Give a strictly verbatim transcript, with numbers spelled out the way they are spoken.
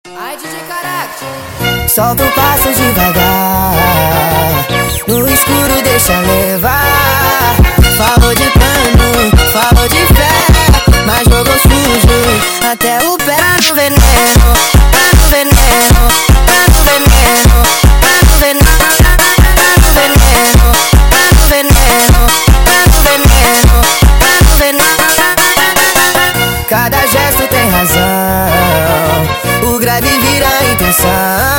Ai, D J Caraca, solta o passo devagar, no escuro deixa levar. Falou de plano, falou de fé, mas jogou sujo até o pé. Tá no veneno, tá no veneno, tá no veneno, tá no veneno, tá no veneno, tá no veneno, tá no veneno, tá no veneno. Cada gesto tem razão, o grave vira a intenção.